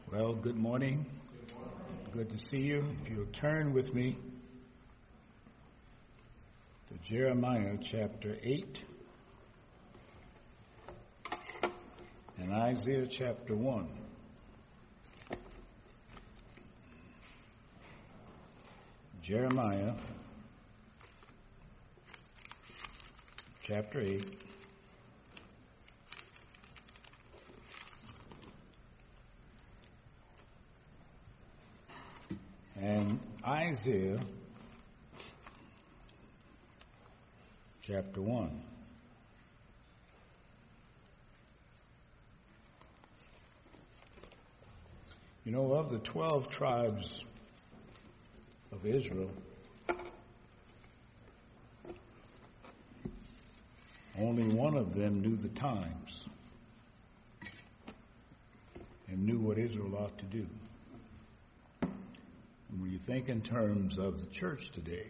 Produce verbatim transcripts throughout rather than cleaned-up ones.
Well, good morning. Good morning. Good to see you. If you'll turn with me to Jeremiah chapter eight and Isaiah chapter one. Jeremiah chapter eight. And Isaiah chapter one. You know, of the twelve tribes of Israel, only one of them knew the times and knew what Israel ought to do. When you think in terms of the church today,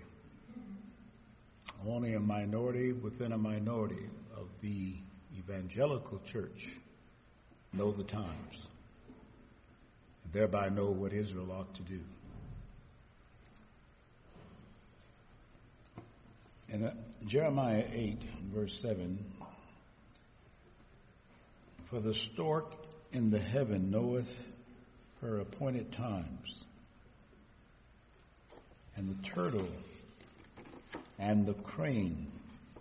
only a minority within a minority of the evangelical church know the times, and thereby know what Israel ought to do. In uh, Jeremiah eight, verse seven, for the stork in the heaven knoweth her appointed times, and the turtle and the crane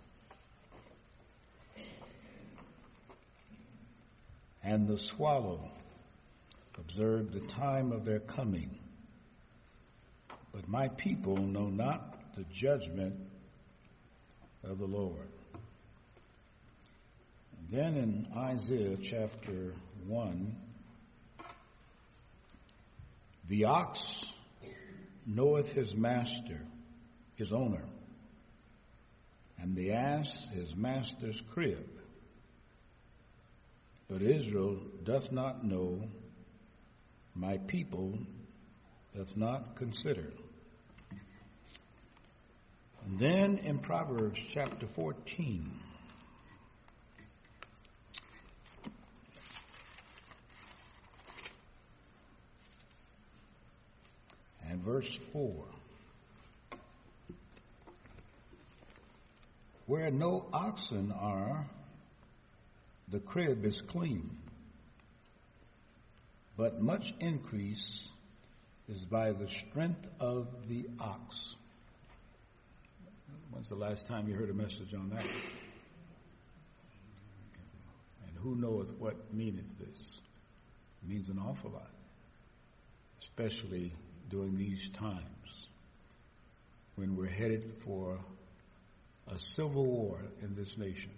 and the swallow observe the time of their coming. But my people know not the judgment of the Lord. And then in Isaiah chapter one, the ox knoweth his master, his owner, and the ass his master's crib. But Israel doth not know, my people doth not consider. And then in Proverbs chapter fourteen, and verse four, where no oxen are, the crib is clean, but much increase is by the strength of the ox. When's the last time you heard a message on that? And who knoweth what meaneth this? It means an awful lot, especially during these times when we're headed for a civil war in this nation.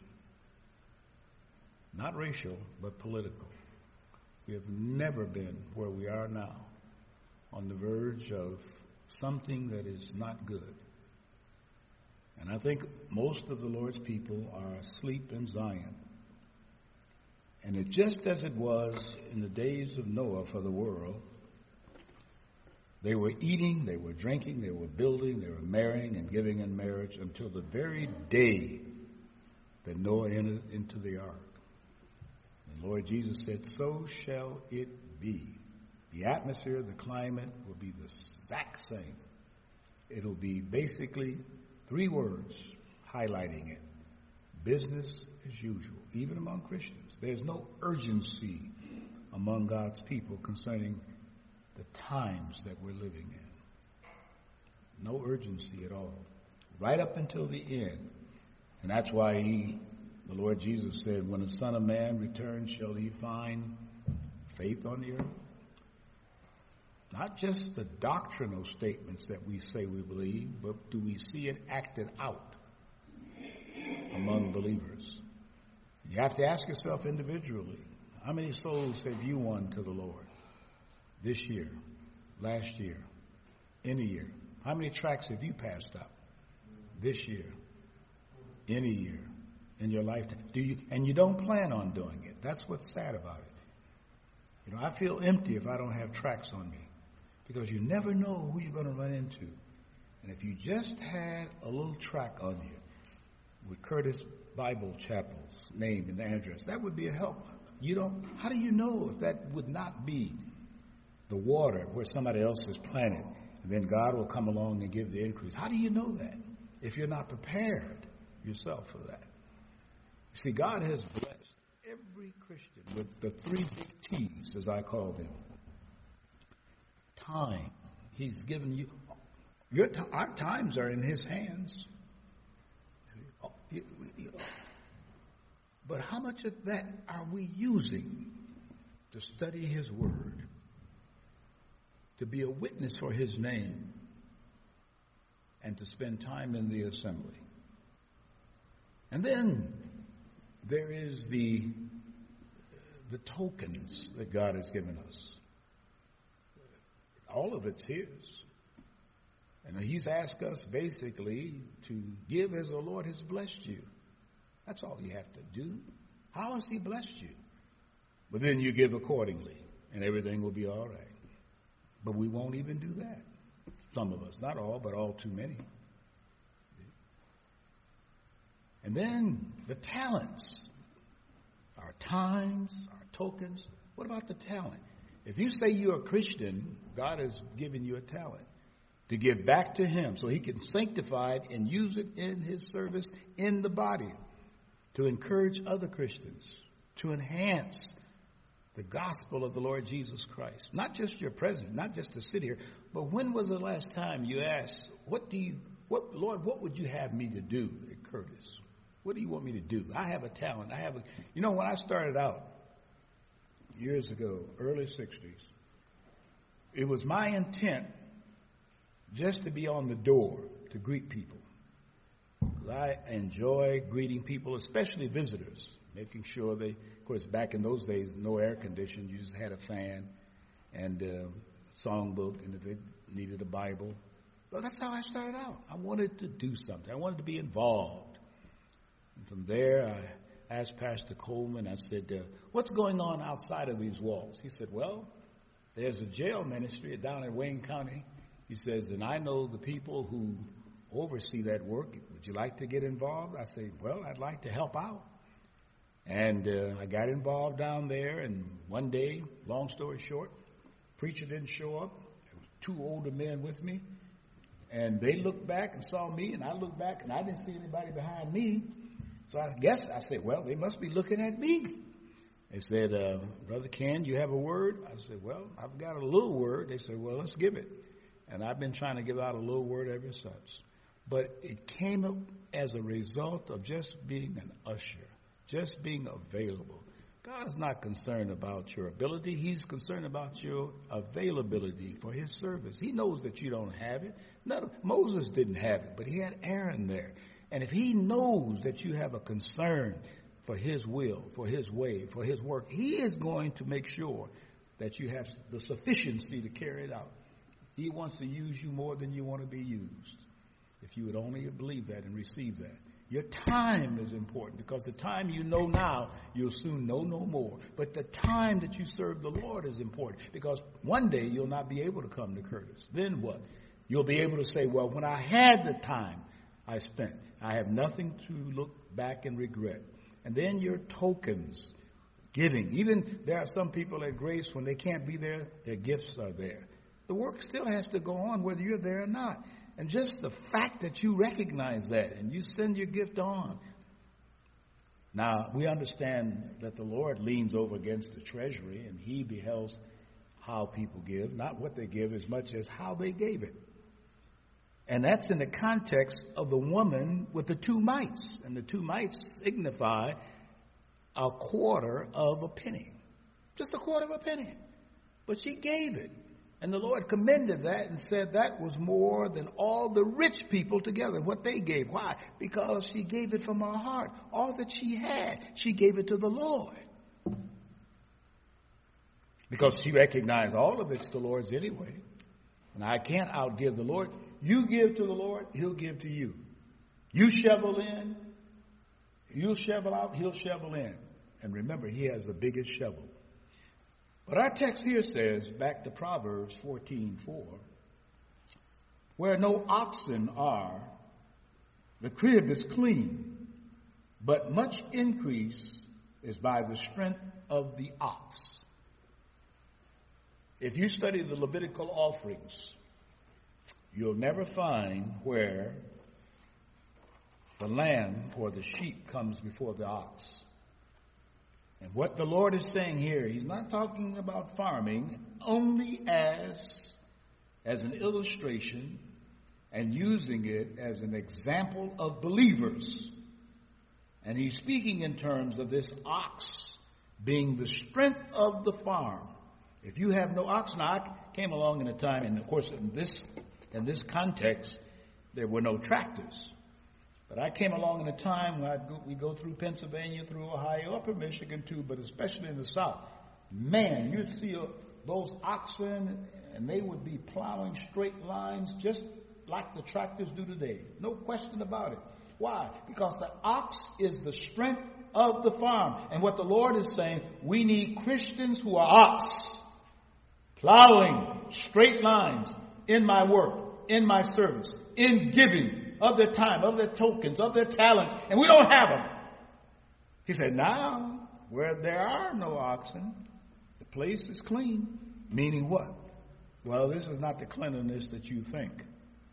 Not racial, but political. We have never been where we are now, on the verge of something that is not good. And I think most of the Lord's people are asleep in Zion. And it just as it was in the days of Noah for the world, they were eating, they were drinking, they were building, they were marrying and giving in marriage until the very day that Noah entered into the ark. And Lord Jesus said, so shall it be. The atmosphere, the climate will be the exact same. It'll be basically three words highlighting it. Business as usual, even among Christians. There's no urgency among God's people concerning the times that we're living in. No urgency at all. Right up until the end. And that's why he, the Lord Jesus said, when the Son of Man returns, shall he find faith on the earth? Not just the doctrinal statements that we say we believe, but do we see it acted out among believers? You have to ask yourself individually, how many souls have you won to the Lord? This year, last year, in a year. How many tracks have you passed up this year, in a year, in your lifetime? Do you? And you don't plan on doing it. That's what's sad about it. You know, I feel empty if I don't have tracks on me, because you never know who you're going to run into. And if you just had a little track on you with Curtis Bible Chapel's name and address, that would be a help. You don't. How do you know if that would not be the water where somebody else has planted, and then God will come along and give the increase. How do you know that if you're not prepared yourself for that? See, God has blessed every Christian with the three big T's, as I call them. Time. He's given you, your t- our times are in His hands. But how much of that are we using to study His Word, to be a witness for His name, and to spend time in the assembly? And then there is the the tokens that God has given us. All of it's His. And He's asked us basically to give as the Lord has blessed you. That's all you have to do. How has He blessed you? But then you give accordingly, and everything will be all right. But we won't even do that. Some of us, not all, but all too many. And then the talents, our times, our tokens. What about the talent? If you say you're a Christian, God has given you a talent to give back to Him so He can sanctify it and use it in His service in the body, to encourage other Christians, to enhance the gospel of the Lord Jesus Christ. Not just your presence, not just to sit here, but when was the last time you asked, what do you, what, Lord, what would you have me to do at Curtis? What do you want me to do? I have a talent. I have a, you know, when I started out years ago, early sixties, it was my intent just to be on the door to greet people. Because I enjoy greeting people, especially visitors, making sure they, of course, back in those days, no air conditioning. You just had a fan and a songbook, and if it needed a Bible. Well, that's how I started out. I wanted to do something. I wanted to be involved. And from there, I asked Pastor Coleman, I said, uh, what's going on outside of these walls? He said, well, there's a jail ministry down in Wayne County. He says, and I know the people who oversee that work. Would you like to get involved? I say, well, I'd like to help out. And uh, I got involved down there, and one day, long story short, preacher didn't show up. There was two older men with me, and they looked back and saw me, and I looked back, and I didn't see anybody behind me. So I guess I said, well, they must be looking at me. They said, uh, Brother Ken, you have a word? I said, well, I've got a little word. They said, well, let's give it. And I've been trying to give out a little word ever since. But it came up as a result of just being an usher, just being available. God is not concerned about your ability. He's concerned about your availability for His service. He knows that you don't have it. None of, Moses didn't have it, but he had Aaron there. And if He knows that you have a concern for His will, for His way, for His work, He is going to make sure that you have the sufficiency to carry it out. He wants to use you more than you want to be used. If you would only believe that and receive that. Your time is important, because the time you know now, you'll soon know no more. But the time that you serve the Lord is important, because one day you'll not be able to come to Curtis. Then what? You'll be able to say, well, when I had the time I spent, I have nothing to look back and regret. And then your tokens, giving. Even there are some people at Grace, when they can't be there, their gifts are there. The work still has to go on whether you're there or not. And just the fact that you recognize that and you send your gift on. Now, we understand that the Lord leans over against the treasury, and He beholds how people give, not what they give as much as how they gave it. And that's in the context of the woman with the two mites. And the two mites signify a quarter of a penny. Just a quarter of a penny. But she gave it. And the Lord commended that and said that was more than all the rich people together, what they gave. Why? Because she gave it from her heart. All that she had, she gave it to the Lord. Because she recognized all of it's the Lord's anyway. And I can't outgive the Lord. You give to the Lord, He'll give to you. You shovel in, you'll shovel out, He'll shovel in. And remember, He has the biggest shovel. But our text here says, back to Proverbs fourteen four, where no oxen are, the crib is clean, but much increase is by the strength of the ox. If you study the Levitical offerings, you'll never find where the lamb or the sheep comes before the ox. And what the Lord is saying here, he's not talking about farming only as, as an illustration and using it as an example of believers. And he's speaking in terms of this ox being the strength of the farm. If you have no ox, now I came along in a time, and of course in this in this context, there were no tractors. But I came along in a time when I'd go, we go through Pennsylvania, through Ohio, upper Michigan too, but especially in the South. Man, you'd see uh, those oxen, and they would be plowing straight lines just like the tractors do today. No question about it. Why? Because the ox is the strength of the farm. And what the Lord is saying, we need Christians who are ox, plowing straight lines in my work, in my service, in giving of their time, of their tokens, of their talents, and we don't have them. He said, now, where there are no oxen, the place is clean. Meaning what? Well, this is not the cleanliness that you think.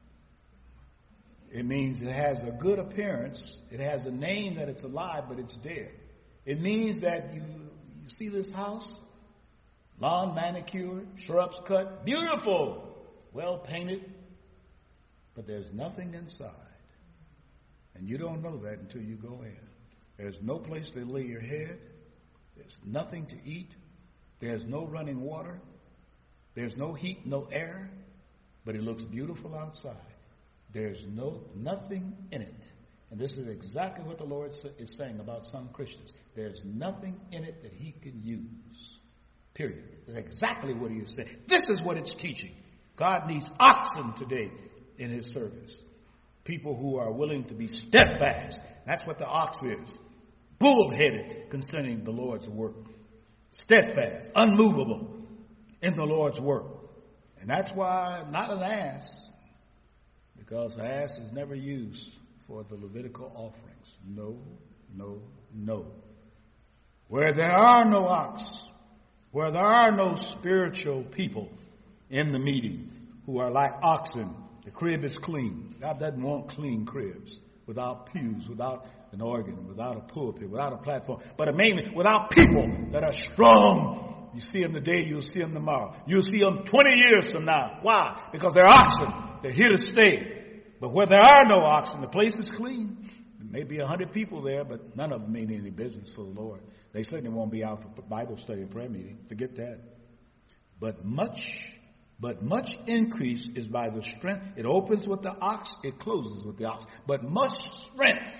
It means it has a good appearance. It has a name that it's alive, but it's dead. It means that you, you see this house, lawn manicured, shrubs cut, beautiful, well painted, but there's nothing inside. And you don't know that until you go in. There's no place to lay your head. There's nothing to eat. There's no running water. There's no heat, no air, but it looks beautiful outside. There's no nothing in it. And this is exactly what the Lord is saying about some Christians. There's nothing in it that he can use. Period. That's exactly what he is saying. This is what it's teaching. God needs oxen today in his service. People who are willing to be steadfast. That's what the ox is. Bull-headed concerning the Lord's work. Steadfast, unmovable in the Lord's work. And that's why not an ass, because the ass is never used for the Levitical offerings. No, no, no. Where there are no ox, where there are no spiritual people in the meeting who are like oxen, the crib is clean. God doesn't want clean cribs without pews, without an organ, without a pulpit, without a platform, but mainly without people that are strong. You see them today, you'll see them tomorrow. You'll see them twenty years from now. Why? Because they're oxen. They're here to stay. But where there are no oxen, the place is clean. There may be a hundred people there, but none of them mean any business for the Lord. They certainly won't be out for Bible study and prayer meeting. Forget that. But much, but much increase is by the strength. It opens with the ox, it closes with the ox. But much strength,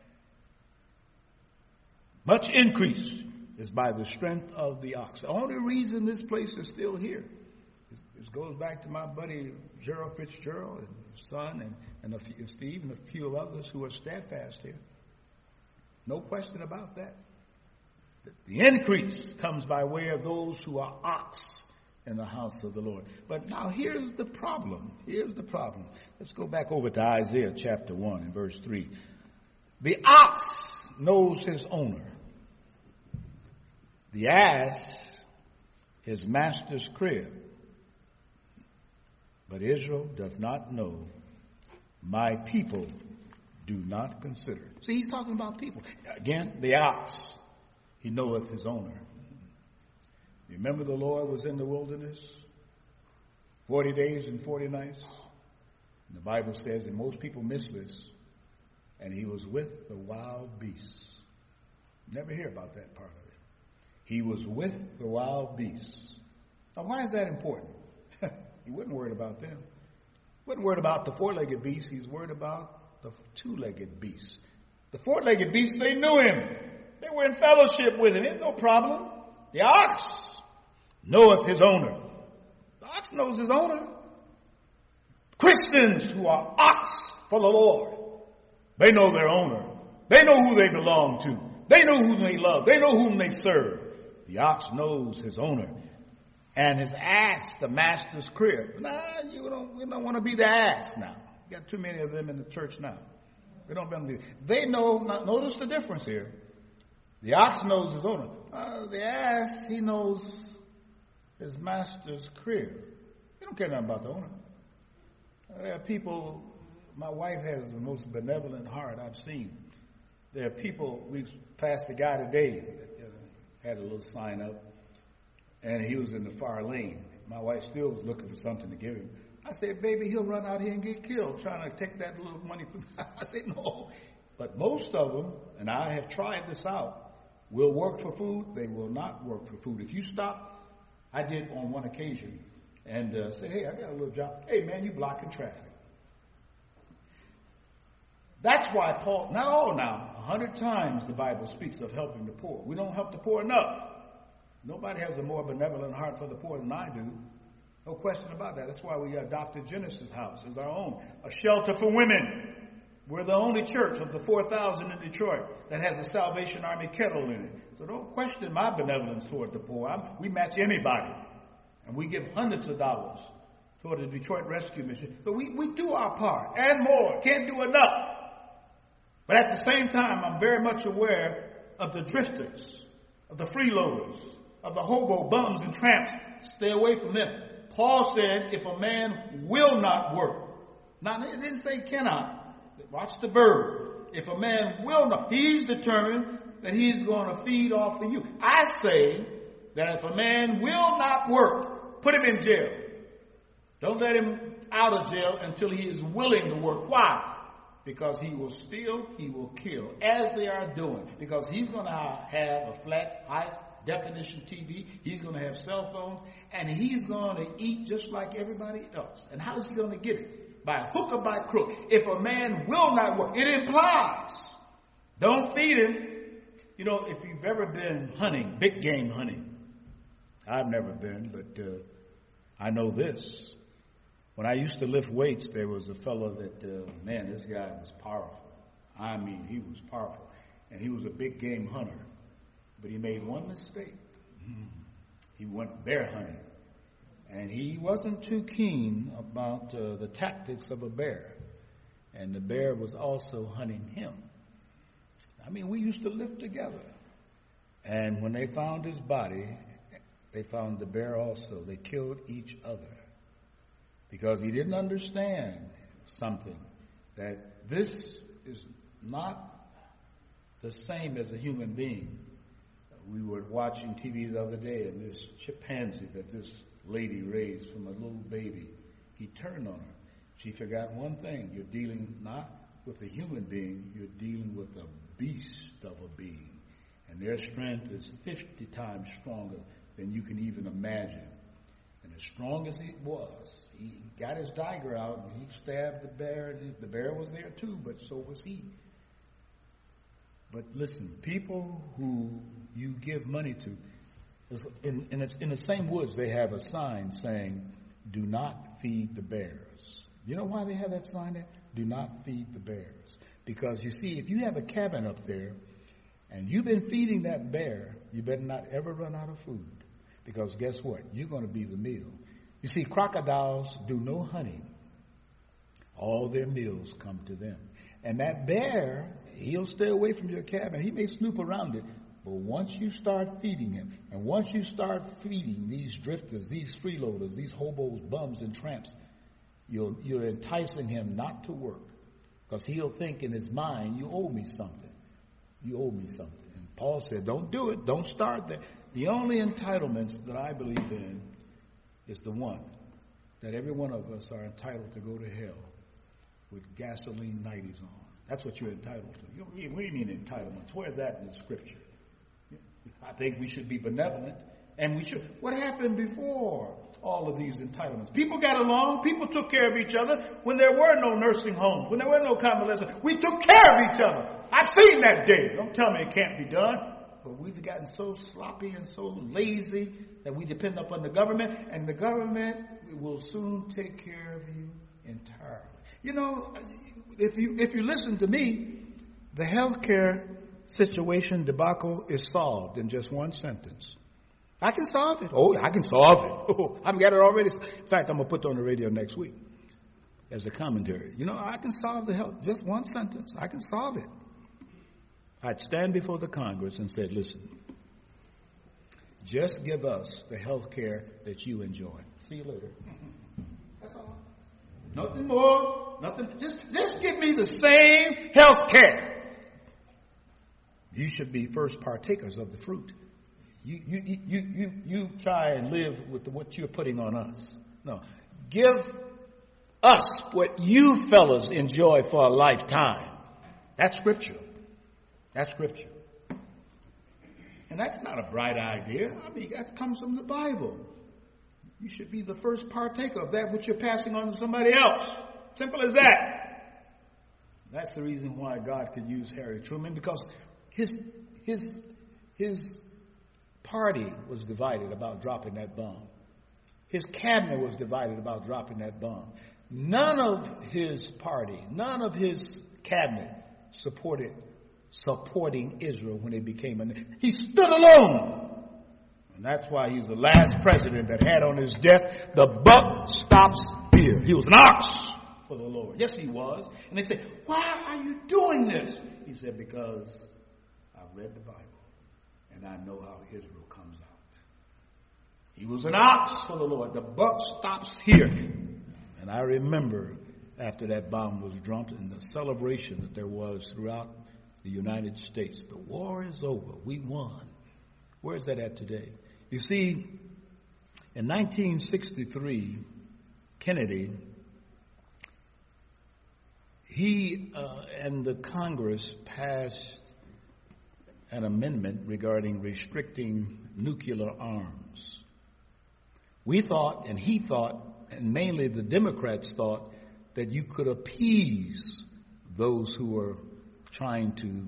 much increase is by the strength of the ox. The only reason this place is still here is, is goes back to my buddy Gerald Fitzgerald and his son and, and, a few, and Steve and a few others who are steadfast here. No question about that. The increase comes by way of those who are ox in the house of the Lord. But now here's the problem. Here's the problem. Let's go back over to Isaiah chapter one and verse three. The ox knows his owner. The ass, his master's crib. But Israel does not know. My people do not consider. See, he's talking about people. Again, the ox, he knoweth his owner. Remember the Lord was in the wilderness forty days and forty nights? And the Bible says, and most people miss this, and he was with the wild beasts. Never hear about that part of it. He was with the wild beasts. Now, why is that important? He wasn't worried about them. He wasn't worried about the four-legged beasts. He was worried about the two-legged beasts. The four-legged beasts, they knew him. They were in fellowship with him. There's no problem. The ox knoweth his owner. The ox knows his owner. Christians who are ox for the Lord, they know their owner. They know who they belong to. They know who they love. They know whom they serve. The ox knows his owner. And his ass, the master's crib. Nah, you don't, you don't want to be the ass now. You got too many of them in the church now. They don't want to be. They know, notice the difference here. The ox knows his owner. Uh, the ass, he knows his master's crib. He don't care nothing about the owner. There are people, my wife has the most benevolent heart I've seen. There are people, we passed a guy today that uh, had a little sign up, and he was in the far lane. My wife still was looking for something to give him. I said, baby, he'll run out here and get killed trying to take that little money from me. I said, no. But most of them, and I have tried this out, will work for food. They will not work for food. If you stop, I did on one occasion, and uh, say, hey, I got a little job. Hey, man, you blocking traffic. That's why Paul, not all now, a hundred times the Bible speaks of helping the poor. We don't help the poor enough. Nobody has a more benevolent heart for the poor than I do. No question about that. That's why we adopted Genesis House as our own. A shelter for women. We're the only church of the four thousand in Detroit that has a Salvation Army kettle in it. So don't question my benevolence toward the poor. I'm, we match anybody. And we give hundreds of dollars toward the Detroit Rescue Mission. So we, we do our part and more. Can't do enough. But at the same time, I'm very much aware of the drifters, of the freeloaders, of the hobo bums and tramps. Stay away from them. Paul said, if a man will not work, now it didn't say cannot. Watch the verb. If a man will not, he's determined that he's going to feed off of you. I say that if a man will not work, put him in jail. Don't let him out of jail until he is willing to work. Why? Because he will steal, he will kill, as they are doing. Because he's going to have a flat, high-definition T V. He's going to have cell phones. And he's going to eat just like everybody else. And how is he going to get it? By hook or by crook. If a man will not work, it implies, don't feed him. You know, if you've ever been hunting, big game hunting, I've never been, but uh, I know this. When I used to lift weights, there was a fellow that, uh, man, this guy was powerful. I mean, he was powerful. And he was a big game hunter. But he made one mistake. He went bear hunting. And he wasn't too keen about uh, the tactics of a bear. And the bear was also hunting him. I mean, we used to live together. And when they found his body, they found the bear also. They killed each other. Because he didn't understand something, that this is not the same as a human being. We were watching T V the other day, and this chimpanzee that this lady raised from a little baby, he turned on her. She forgot one thing. You're dealing not with a human being, you're dealing with a beast of a being. And their strength is fifty times stronger than you can even imagine. And as strong as he was, he got his dagger out and he stabbed the bear. And the bear was there too, but so was he. But listen, people who you give money to, in, in, it's in the same woods they have a sign saying, do not feed the bears. You know why they have that sign there? Do not feed the bears. Because you see, if you have a cabin up there and you've been feeding that bear, you better not ever run out of food. Because guess what? You're going to be the meal. You see, crocodiles do no hunting. All their meals come to them. And that bear, he'll stay away from your cabin. He may snoop around it. But once you start feeding him, and once you start feeding these drifters, these freeloaders, these hobos, bums, and tramps, you're, you're enticing him not to work. Because he'll think in his mind, you owe me something. You owe me something. And Paul said, don't do it. Don't start there. The only entitlements that I believe in is the one that every one of us are entitled to go to hell with gasoline nineties on. That's what you're entitled to. You, what do you mean entitlements? Where's that in the scripture? I think we should be benevolent, and we should. What happened before all of these entitlements? People got along. People took care of each other when there were no nursing homes, when there were no convalescent. We took care of each other. I've seen that day. Don't tell me it can't be done. But we've gotten so sloppy and so lazy that we depend upon the government, and the government will soon take care of you entirely. You know, if you if you listen to me, the healthcare situation debacle is solved in just one sentence. I can solve it. Oh, I can solve it. Oh, I've got it already. In fact, I'm going to put it on the radio next week as a commentary. You know, I can solve the health. Just one sentence. I can solve it. I'd stand before the Congress and said, listen, Just give us the health care that you enjoy. See you later. That's all. Nothing more. Nothing. Just, just give me the same health care. You should be first partakers of the fruit. You, you, you, you, you try and live with the, what you're putting on us. No. Give us what you fellas enjoy for a lifetime. That's scripture. That's scripture. And that's not a bright idea. I mean, that comes from the Bible. You should be the first partaker of that which you're passing on to somebody else. Simple as that. That's the reason why God could use Harry Truman, because his his his party was divided about dropping that bomb. His cabinet was divided about dropping that bomb. None of his party, none of his cabinet supported supporting Israel when it became a nation. He stood alone. And that's why he's the last president that had on his desk, the buck stops here. He was an ox for the Lord. Yes, he was. And they said, why are you doing this? He said, because I've read the Bible and I know how Israel comes out. He was an ox for the Lord. The buck stops here. And I remember after that bomb was dropped and the celebration that there was throughout the United States. The war is over. We won. Where is that at today? You see, in nineteen sixty-three, Kennedy, he uh, and the Congress passed an amendment regarding restricting nuclear arms. We thought, and he thought, and mainly the Democrats thought, that you could appease those who were trying to,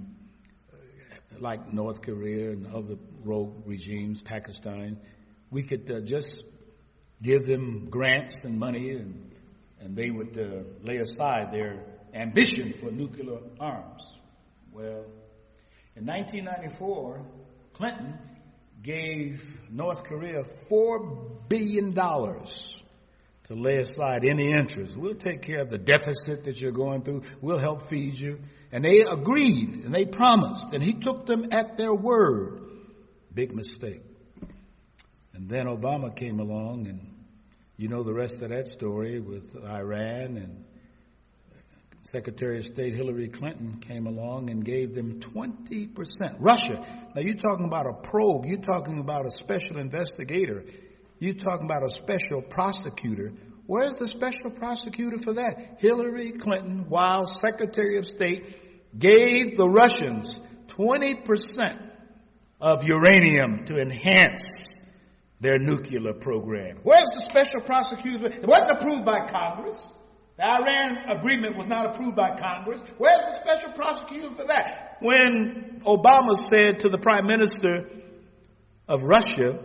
like North Korea and other rogue regimes, Pakistan, we could uh, just give them grants and money and, and they would uh, lay aside their ambition for nuclear arms. Well, in nineteen ninety-four, Clinton gave North Korea four billion dollars to lay aside any interest. We'll take care of the deficit that you're going through. We'll help feed you. And they agreed and they promised. And he took them at their word. Big mistake. And then Obama came along, and you know the rest of that story with Iran, and Secretary of State Hillary Clinton came along and gave them twenty percent. Russia. Now you're talking about a probe. You're talking about a special investigator. You're talking about a special prosecutor. Where's the special prosecutor for that? Hillary Clinton, while Secretary of State, gave the Russians twenty percent of uranium to enhance their nuclear program. Where's the special prosecutor? It wasn't approved by Congress. The Iran agreement was not approved by Congress. Where's the special prosecutor for that? When Obama said to the Prime Minister of Russia,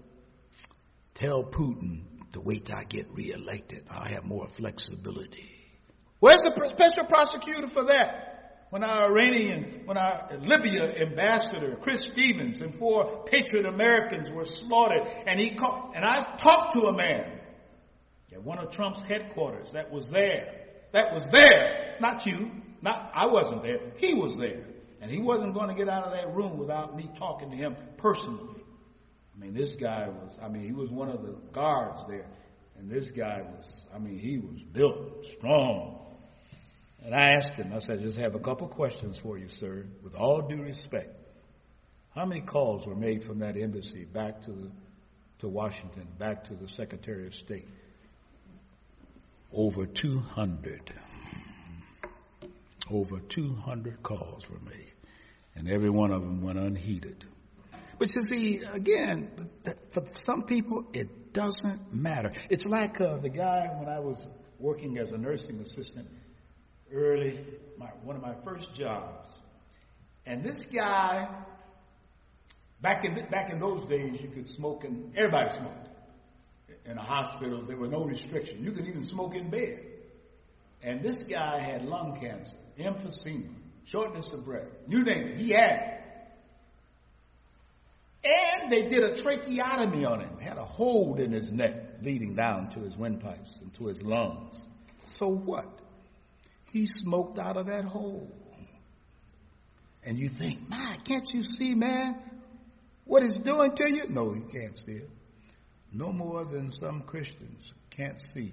tell Putin to wait till I get reelected. I'll have more flexibility. Where's the special prosecutor for that? When our Iranian, when our Libya ambassador, Chris Stevens, and four patriot Americans were slaughtered, and he called, and I talked to a man at one of Trump's headquarters that was there. That was there. Not you. Not, I wasn't there. He was there. And he wasn't going to get out of that room without me talking to him personally. I mean, this guy was, I mean, he was one of the guards there. And this guy was, I mean, he was built strong. And I asked him, I said, just have a couple questions for you, sir, with all due respect. How many calls were made from that embassy back to the, to Washington, back to the Secretary of State? Over two hundred. Over two hundred calls were made. And every one of them went unheeded. But you see, again, for some people, it doesn't matter. It's like uh, the guy when I was working as a nursing assistant early, my, one of my first jobs. And this guy, back in back in those days, you could smoke, and everybody smoked. In the hospitals, there were no restrictions. You could even smoke in bed. And this guy had lung cancer, emphysema, shortness of breath. You name it, he had it. And they did a tracheotomy on him. Had a hole in his neck leading down to his windpipes and to his lungs. So what? He smoked out of that hole. And you think, my, can't you see, man? what it's doing to you? No, he can't see it. No more than some Christians can't see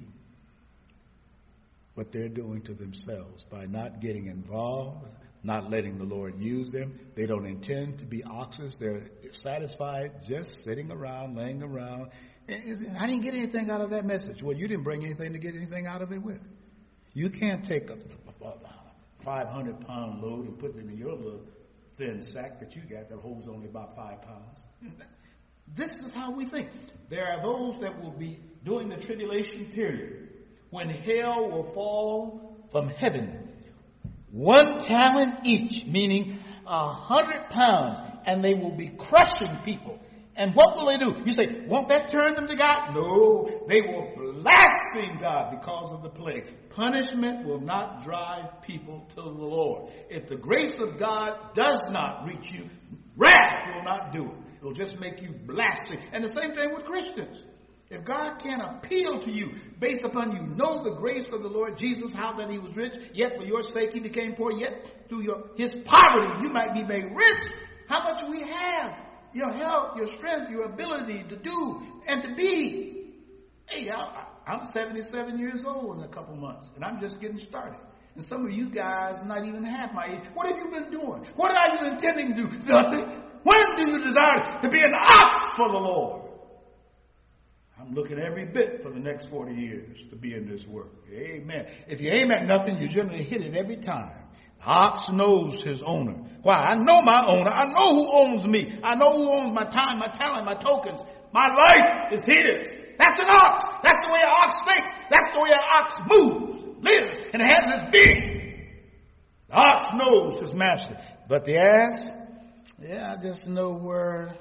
what they're doing to themselves by not getting involved, not letting the Lord use them. They don't intend to be oxes. They're satisfied just sitting around, laying around. I didn't get anything out of that message. Well, you didn't bring anything to get anything out of it with. You can't take a five hundred pound load and put it in your little thin sack that you got that holds only about five pounds. This is how we think. There are those that will be during the tribulation period when hell will fall from heaven. One talent each, meaning a hundred pounds, and they will be crushing people. And what will they do? You say, won't that turn them to God? No, they will blaspheme God because of the plague. Punishment will not drive people to the Lord. If the grace of God does not reach you, wrath will not do it. It will just make you blaspheme. And the same thing with Christians. If God can't appeal to you based upon you know the grace of the Lord Jesus, how that he was rich, yet for your sake he became poor, yet through your his poverty you might be made rich. How much we have, your health, your strength, your ability to do and to be. Hey, I, I'm seventy-seven years old in a couple months, and I'm just getting started. And some of you guys not even half my age. What have you been doing? What are you intending to do? Nothing. When do you desire to be an ox for the Lord? I'm looking every bit for the next forty years to be in this work. Amen. If you aim at nothing, you generally hit it every time. The ox knows his owner. Why? I know my owner. I know who owns me. I know who owns my time, my talent, my tokens. My life is his. That's an ox. That's the way an ox thinks. That's the way an ox moves, lives, and has its being. The ox knows his master. But the ass, yeah, I just know where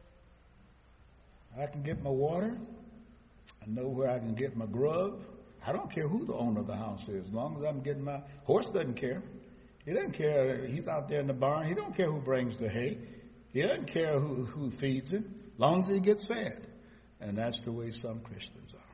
I can get my water. I know where I can get my grub. I don't care who the owner of the house is. As long as I'm getting my horse, doesn't care. He doesn't care. He's out there in the barn. He don't care who brings the hay. He doesn't care who, who feeds him, as long as he gets fed. And that's the way some Christians are.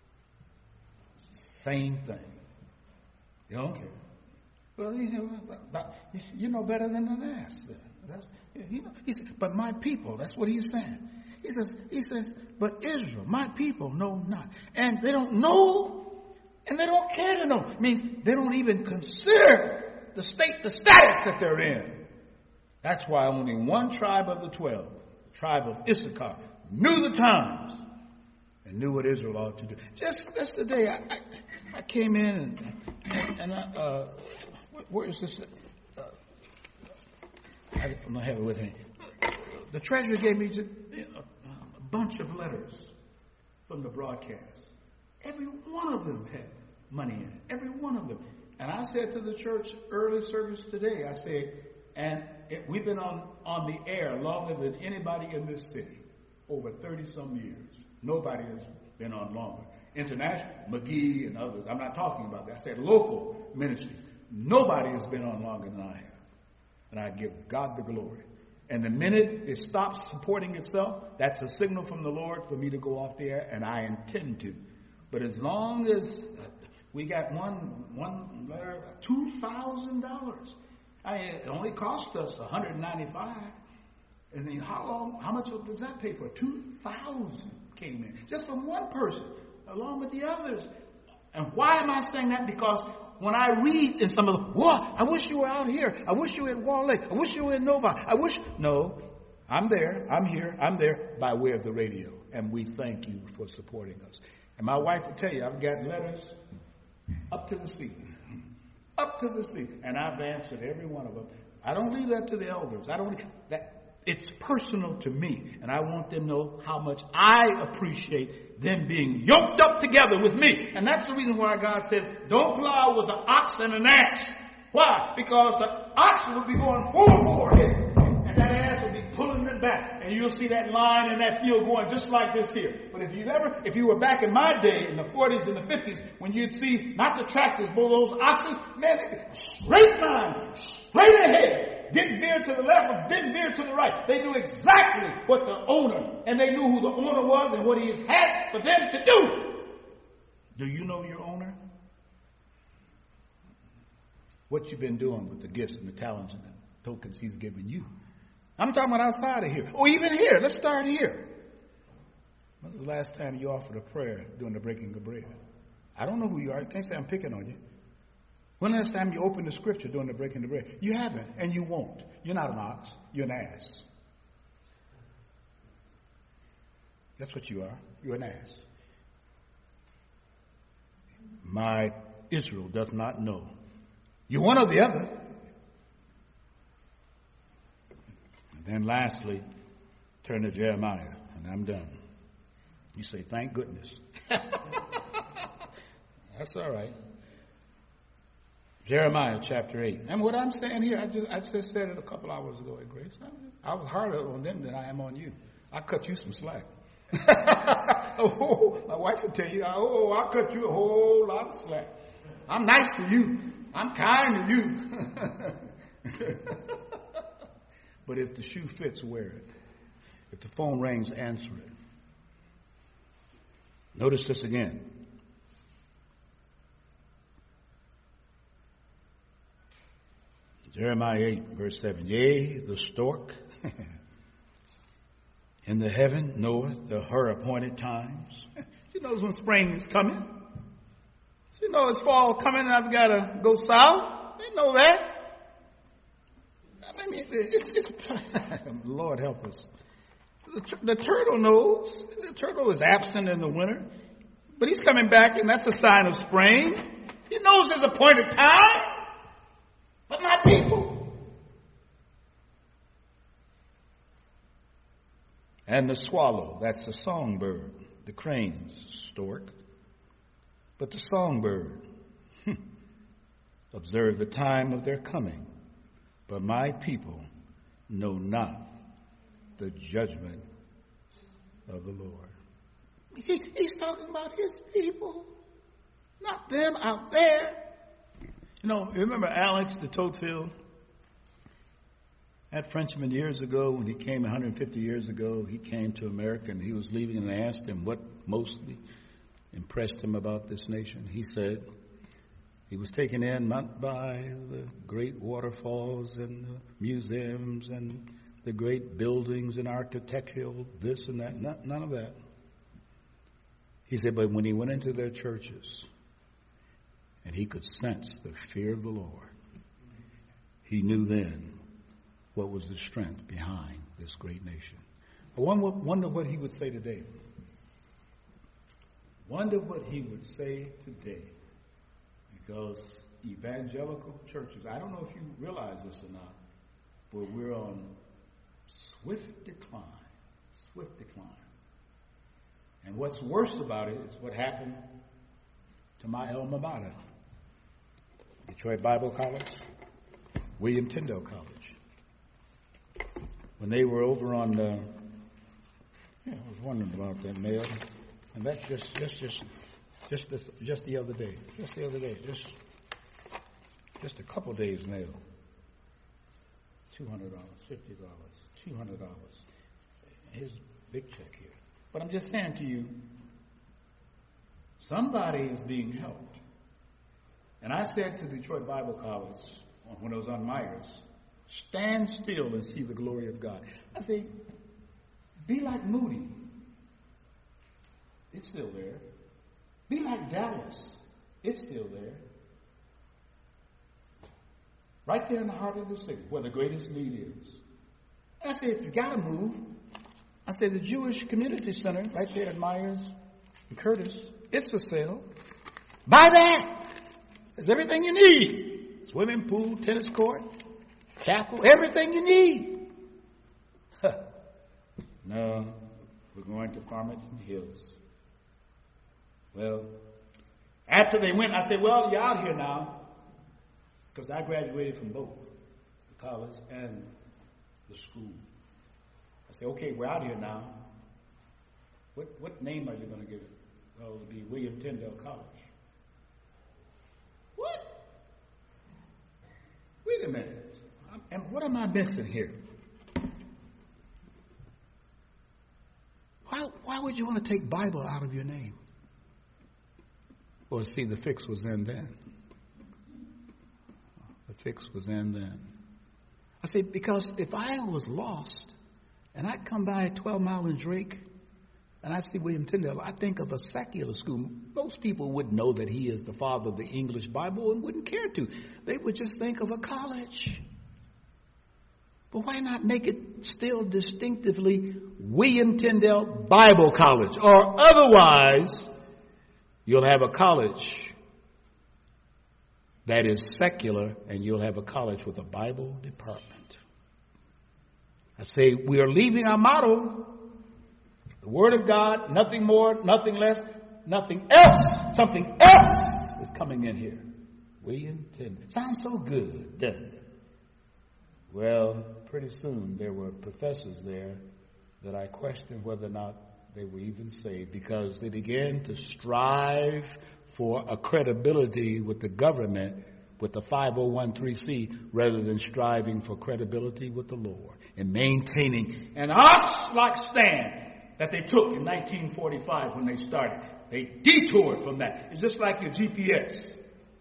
Same thing. You don't care. Well, you know, you know better than an ass. That's, you know, he said, but my people, that's what he's saying. He says, he says, but Israel, my people, know not. And they don't know, and they don't care to know. It means they don't even consider the state, the status that they're in. That's why only one tribe of the twelve, the tribe of Issachar, knew the times and knew what Israel ought to do. Just yesterday, I, I, I came in and, and, and I, uh, where is this? Uh, I don't have it with me. The treasurer gave me a bunch of letters from the broadcast. Every one of them had money in it. Every one of them. And I said to the church early service today, I said, and it, we've been on, on the air longer than anybody in this city, over thirty-some years. Nobody has been on longer. International, McGee and others. I'm not talking about that. I said local ministries. Nobody has been on longer than I have. And I give God the glory. And the minute it stops supporting itself, that's a signal from the Lord for me to go off the air, and I intend to. But as long as we got one one letter, two thousand dollars. I mean, it only cost us one hundred ninety-five dollars. And then how long? How much does that pay for? Two thousand came in just from one person, along with the others. And why am I saying that? Because when I read in some of the, whoa, I wish you were out here. I wish you were at Wall Lake. I wish you were in Novi. I wish. No, I'm there. I'm here. I'm there by way of the radio. And we thank you for supporting us. And my wife will tell you, I've got letters up to the ceiling. Up to the ceiling. And I've answered every one of them. I don't leave that to the elders. I don't leave that. It's personal to me. And I want them to know how much I appreciate them being yoked up together with me. And that's the reason why God said, don't plow with an ox and an ass. Why? Because the ox will be going forward, forward, and that ass will be pulling it back. And you'll see that line in that field going just like this here. But if you ever, if you were back in my day, in the forties and the fifties, when you'd see not the tractors, but those oxen, man, straight line, straight ahead. Didn't veer to the left or didn't veer to the right. They knew exactly what the owner, and they knew who the owner was and what he had for them to do. Do you know your owner? What you've been doing with the gifts and the talents and the tokens he's given you. I'm talking about outside of here. Or even here. Let's start here. When was the last time you offered a prayer during the breaking of bread? I don't know who you are. You can't say I'm picking on you. When was the last time you opened the scripture during the breaking of bread? You haven't, and you won't. You're not an ox. You're an ass. That's what you are. You're an ass. My Israel does not know. You're one or the other. And then lastly, turn to Jeremiah, and I'm done. You say, thank goodness. That's all right. Jeremiah chapter eight. And what I'm saying here, I just, I just said it a couple hours ago at Grace. I was harder on them than I am on you. I cut you some slack. Oh, my wife will tell you, oh, I cut you a whole lot of slack. I'm nice to you. I'm kind to you. But if the shoe fits, wear it. If the phone rings, answer it. Notice this again. Jeremiah eight, verse seven. Yea, the stork in the heaven knoweth the her appointed times. She knows when spring is coming. She knows fall coming and I've got to go south. They know that. I mean, it's, it's Lord help us. The, the turtle knows. The turtle is absent in the winter, but he's coming back, and that's a sign of spring. He knows his appointed time. But my people. And the swallow, that's the songbird, the crane's stork. But the songbird, observe the time of their coming. But my people know not the judgment of the Lord. He, he's talking about his people, not them out there. You know, remember Alex de Tocqueville? That Frenchman years ago, when he came one hundred fifty years ago, he came to America and he was leaving, and I asked him what mostly impressed him about this nation. He said he was taken in not by the great waterfalls and the museums and the great buildings and architectural this and that, not, none of that. He said, but when he went into their churches, and he could sense the fear of the Lord, he knew then what was the strength behind this great nation. I wonder what he would say today. Wonder what he would say today. Because evangelical churches, I don't know if you realize this or not, but we're on swift decline. Swift decline. And what's worse about it is what happened to my alma mater. Detroit Bible College, William Tyndale College. When they were over on the, yeah, I was wondering about that mail, and that's just, just, just, just, this, just the other day, just the other day, just, just a couple days mail. Two hundred dollars, fifty dollars, two hundred dollars. Here's a big check here. But I'm just saying to you, somebody is being helped. And I said to Detroit Bible College, when I was on Myers, stand still and see the glory of God. I say, be like Moody. It's still there. Be like Dallas. It's still there. Right there in the heart of the city, where the greatest need is. I say, if you got to move, I say the Jewish Community Center, right there at Myers and Curtis, it's for sale. Buy that. There's everything you need. Swimming pool, tennis court, chapel, everything you need. Huh. No, we're going to Farmington Hills. Well, after they went, I said, well, you're out here now. Because I graduated from both the college and the school. I said, okay, we're out here now. What what name are you going to give it? Well, it'll be William Tyndale College. What? Wait a minute. And what am I missing here? Why, why would you want to take Bible out of your name? Well, see, the fix was in then. The fix was in then. I say, because if I was lost and I'd come by at twelve Mile and Drake and I see William Tyndale, I think of a secular school. Most people wouldn't know that he is the father of the English Bible and wouldn't care to. They would just think of a college. But why not make it still distinctively William Tyndale Bible College? Or otherwise, you'll have a college that is secular and you'll have a college with a Bible department. I say we are leaving our motto, the Word of God, nothing more, nothing less, nothing else. Something else is coming in here. William Tyndale. Sounds so good, doesn't it? Well, pretty soon there were professors there that I questioned whether or not they were even saved, because they began to strive for a credibility with the government with the five oh one c three rather than striving for credibility with the Lord and maintaining an ox-like stand that they took in nineteen forty-five when they started. They detoured from that. It's just like your G P S.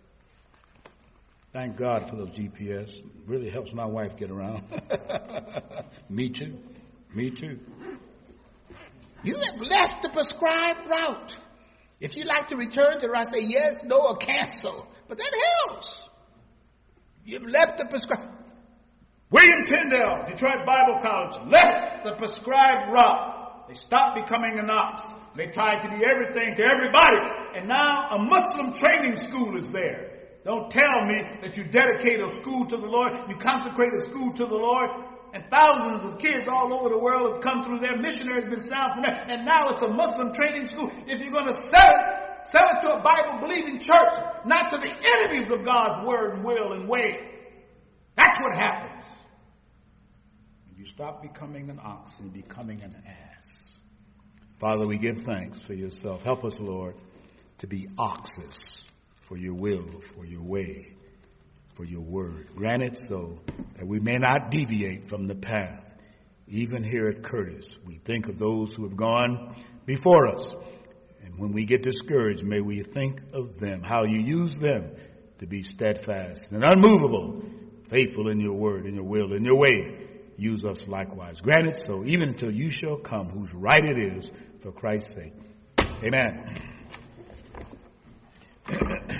Thank God for those G P S. It really helps my wife get around. Me too. Me too. You have left the prescribed route. If you like to return to the route, say yes, no, or cancel. But that helps. You've left the prescribed. William Tyndale, Detroit Bible College, left the prescribed route. They stopped becoming an ox. They tried to be everything to everybody. And now a Muslim training school is there. Don't tell me that you dedicate a school to the Lord, you consecrate a school to the Lord, and thousands of kids all over the world have come through there. Missionaries have been sound from there, and now it's a Muslim training school. If you're going to sell it, sell it to a Bible-believing church, not to the enemies of God's word and will and way. That's what happens. You stop becoming an ox and becoming an ass. Father, we give thanks for yourself. Help us, Lord, to be oxes for your will, for your way, for your word. Grant it so that we may not deviate from the path. Even here at Curtis, we think of those who have gone before us. And when we get discouraged, may we think of them, how you use them to be steadfast and unmovable, faithful in your word, in your will, in your way. Use us likewise. Grant it so, even until you shall come, whose right it is, for Christ's sake. Amen.